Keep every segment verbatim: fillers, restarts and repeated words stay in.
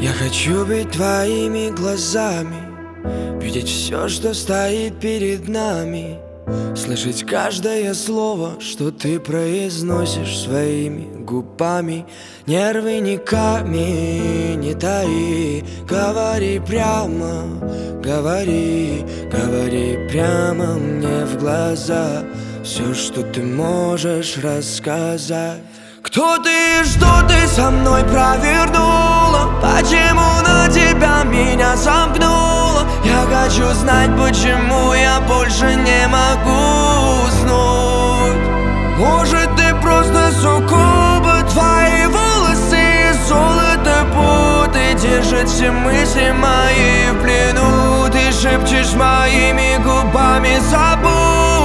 Я хочу быть твоими глазами, видеть все, что стоит перед нами, слышать каждое слово, что ты произносишь своими губами. Нервы не камень, не таи, говори прямо, говори, говори прямо мне в глаза все, что ты можешь рассказать. Кто ты и что ты со мной провернула? Почему на тебя меня замкнула? Я хочу знать, почему я больше не могу уснуть. Может, ты просто суккуба, твои волосы и золото путы держат все мысли мои в плену. Ты шепчешь моими губами забудь.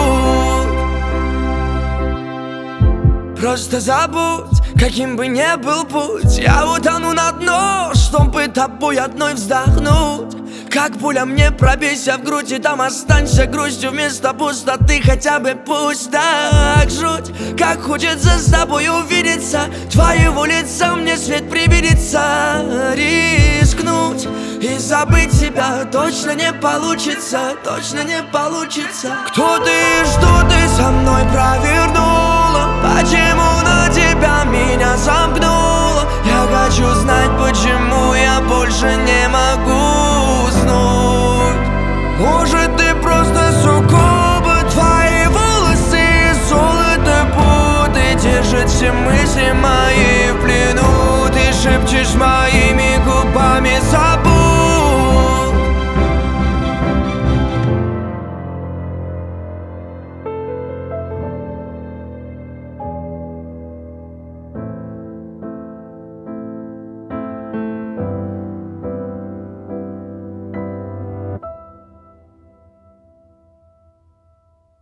Просто забудь, каким бы ни был путь. Я утону на дно, чтобы тобой одной вздохнуть. Как пуля мне пробейся в грудь, и там останься грустью вместо пустоты. Хотя бы пусть так жуть. Как хочется с тобой увидеться, твоего лица мне свет привидится. Рискнуть и забыть тебя точно не получится, точно не получится. Кто ты и что ты со мной провернула? Почему на тебя меня замкнула? Я хочу знать, почему я больше не могу уснуть. Может, ты просто суккуба, твои волосы и золото путы держат все мысли мои в плену. Ты шепчешь мои